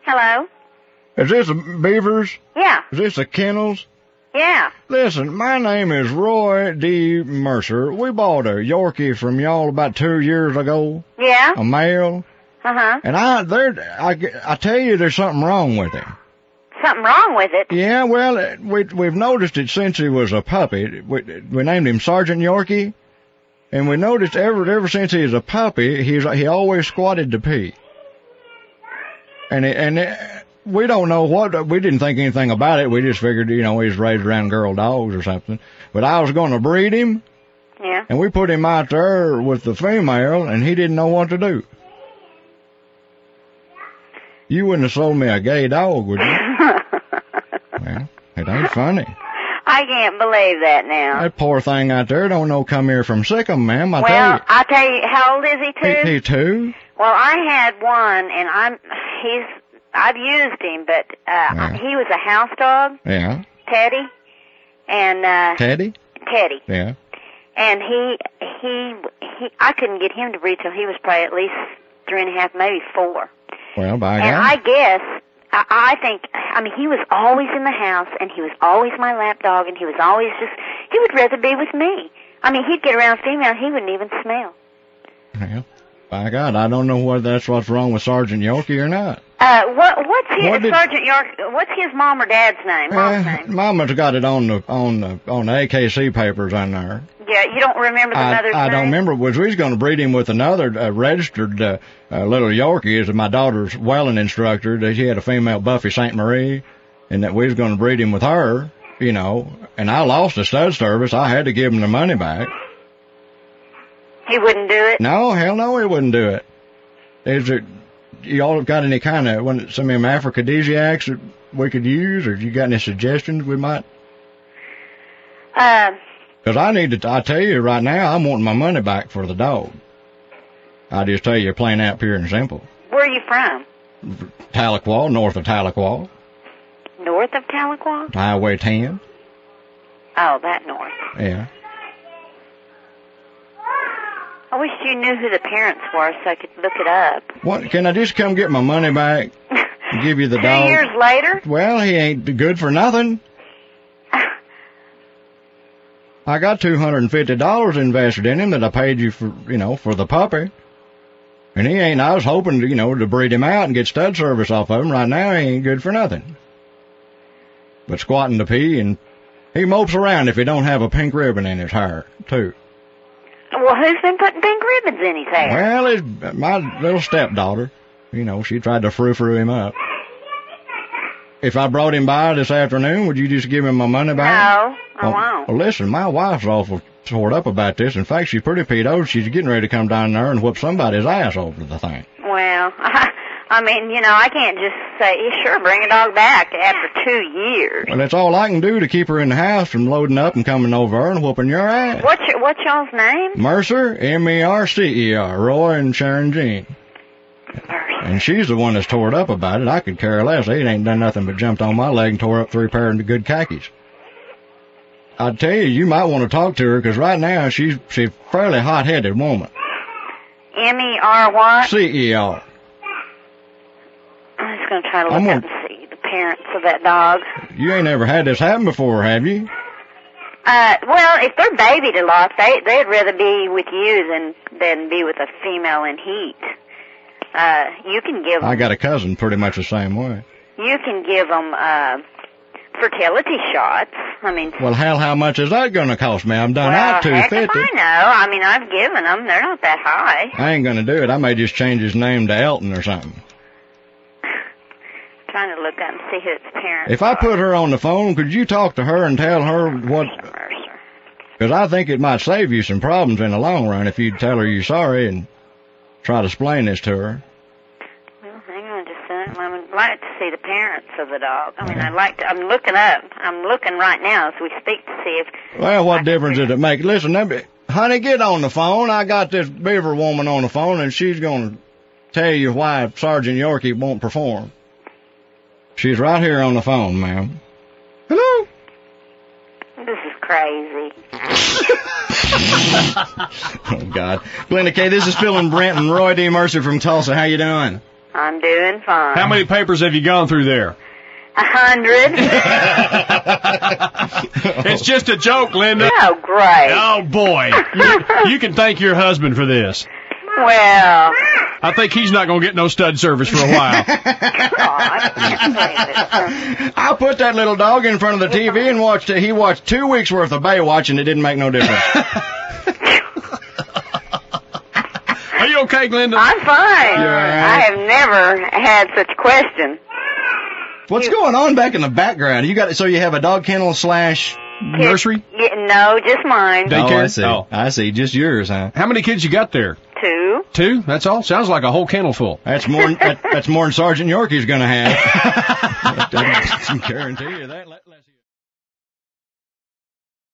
Hello? Is this a Beavers? Yeah. Is this a Kennels? Yeah. Listen, my name is Roy D. Mercer. We bought a Yorkie from y'all about 2 years ago. Yeah? A male. Uh-huh. And I tell you there's something wrong with him. Something wrong with it? Yeah, well, we've noticed it since he was a puppy. We named him Sergeant Yorkie. And we noticed ever since he was a puppy, he always squatted to pee. We don't know we didn't think anything about it. We just figured, he was raised around girl dogs or something. But I was going to breed him. Yeah. And we put him out there with the female, and he didn't know what to do. You wouldn't have sold me a gay dog, would you? Well, it ain't funny. I can't believe that now. That poor thing out there don't know come here from Sikkim, ma'am. I tell you, how old is he, too? He 2. Well, I had one, and I've used him, but he was a house dog. Yeah. Teddy. And Teddy? Teddy. Yeah. And I couldn't get him to breed till he was probably at least 3.5, maybe 4. Well, by God. And I guess, I think, he was always in the house, and he was always my lap dog, and he was always he would rather be with me. He'd get around female, he wouldn't even smell. Well, by God, I don't know what's wrong with Sergeant Yorkie or not. What's his mom or dad's name? Mom's name? Mama's got it on the AKC papers on there. Yeah, you don't remember the mother's name? I don't remember. We was going to breed him with another registered little Yorkie. Is my daughter's welling instructor. That she had a female Buffy St. Marie, and that we was going to breed him with her. And I lost the stud service. I had to give him the money back. He wouldn't do it? No, hell no, he wouldn't do it. Y'all got any kind of some aphrodisiacs that we could use, or you got any suggestions we might? Because I tell you right now, I'm wanting my money back for the dog. I just tell you plain out, pure and simple. Where are you from? Tahlequah, north of Tahlequah. North of Tahlequah? Highway 10. Oh, that north. Yeah. I wish you knew who the parents were so I could look it up. What? Can I just come get my money back and give you the dog? 2 years later? Well, he ain't good for nothing. I got $250 invested in him that I paid you for, for the puppy. And I was hoping to breed him out and get stud service off of him. Right now, he ain't good for nothing. But squatting to pee, and he mopes around if he don't have a pink ribbon in his hair, too. Well, who's been putting pink ribbons in his hair? Well, it's my little stepdaughter. She tried to frou-frou him up. If I brought him by this afternoon, would you just give him my money back? No, I won't. Well, listen, my wife's awful tore up about this. In fact, she's pretty peed She's getting ready to come down there and whoop somebody's ass over the thing. Well, I can't just say, sure, bring a dog back after 2 years. Well, that's all I can do to keep her in the house from loading up and coming over and whooping your ass. What's y'all's name? Mercer, Mercer, Roy and Sharon Jean. And she's the one that's tore up about it. I could care less. They ain't done nothing but jumped on my leg and tore up 3 pair of good khakis. I'd tell you might want to talk to her, because right now she's a fairly hot-headed woman. M-E-R what? C-E-R. I'm just going to try to look up and see the parents of that dog. You ain't ever had this happen before, have you? Well, if they're babied a lot, they'd rather be with you than be with a female in heat. You can give them... I got a cousin pretty much the same way. You can give them fertility shots. Well, how much is that going to cost me? I'm done out $250. Heck if I know. I've given them. They're not that high. I ain't going to do it. I may just change his name to Elton or something. Trying to look up and see who its parents If I put her on the phone, could you talk to her and tell her what... Because I think it might save you some problems in the long run if you'd tell her you're sorry and try to explain this to her. Well, hang on just a second. I'd like to see the parents of the dog. I'm looking up. I'm looking right now as we speak to see if... Well, what difference does it make? Listen, honey, get on the phone. I got this Beaver woman on the phone, and she's going to tell you why Sergeant Yorkie won't perform. She's right here on the phone, ma'am. Hello? This is crazy. Oh, God. Glenda K., this is Phil and Brent and Roy D. Mercer from Tulsa. How you doing? I'm doing fine. How many papers have you gone through there? 100. It's just a joke, Linda. Oh, great. Oh, boy. You can thank your husband for this. Well, I think he's not going to get no stud service for a while. I put that little dog in front of the TV and watched it. He watched 2 weeks worth of Baywatch and it didn't make no difference. Are you okay, Glenda? I'm fine. You're all right. I have never had such a question. What's going on back in the background? So you have a dog kennel / nursery? Yeah, no, just mine. Daycare? Oh, I see. Oh. I see. Just yours, huh? How many kids you got there? 2. 2? That's all? Sounds like a whole kennel full. That's more than Sergeant Yorkie's going to have. I can guarantee you that.